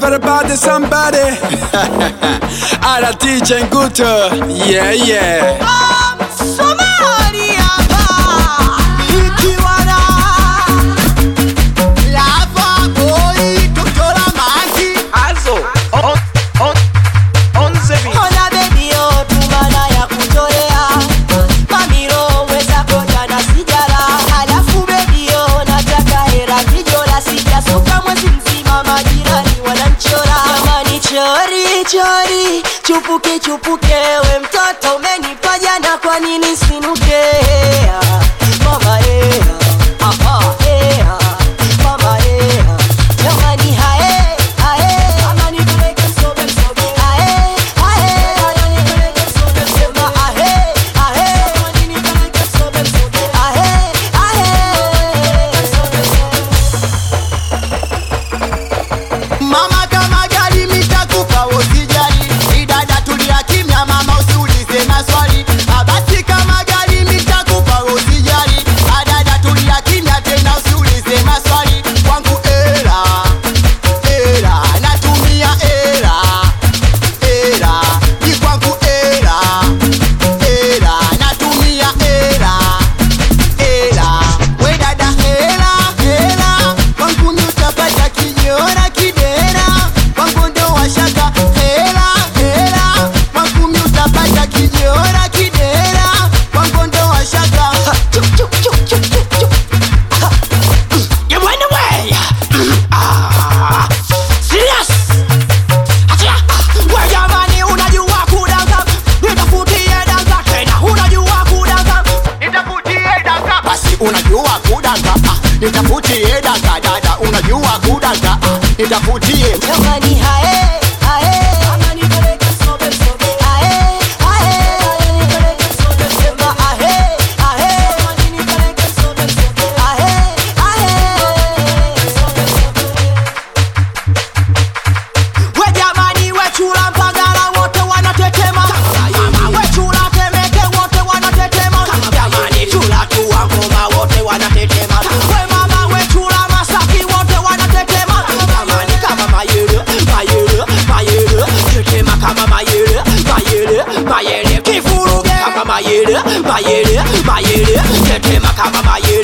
everybody, somebody. Ara DJ Nguto, yeah, yeah. Somali hapa ikiwana lava boy doktora Mangi Also on the beat. ona baby yo tumana ya kutolea mamiro weza koja na sijara alafu baby yo nataka hera kijola sijasuka mwezi mzima majirani wananchora jamani chori chori chupuke chupuke we mtoto umenipa jana kwa nini sinuke mama aha mama jamani hae amani kuleke sobe sobe hae amani kuleke sobe sobe hae amani kuleke sobe sobe hae sobe mama kama gari mitakupa usijali idada tulia kimya mama usiulize maswali abasi kama gari mitakupa usijali adada tulia kimya tena usiulize maswali kwangu era natumia era ni kwangu era natumia era we dada era kwangu nutapata kinyora kidera kwangu ndo washaka era kwangu nutapata kinyora kidera kwangu ndo washaka You went away. Serious. Achia. we jamani unajua kudanga nitafutie danga tena unajua kudanga Nitafutie danga. basi unajua kudanga nitafutie danga dada unajua kudanga nitafutie jamani hae amani peleke sobe sobe hae amani peleke sobe sobe hae amani peleke sobe sobe hae sobe sobe we jamani we chula mpagala wote wanatetema mama we chula temeke wote wanatetema jamani chula tuwa ngoma wote wanatetema we mama we chula masaki wote wanatetema jamani kama mayele tetema kama mayele kifuruge kama mayele tetema kama mayele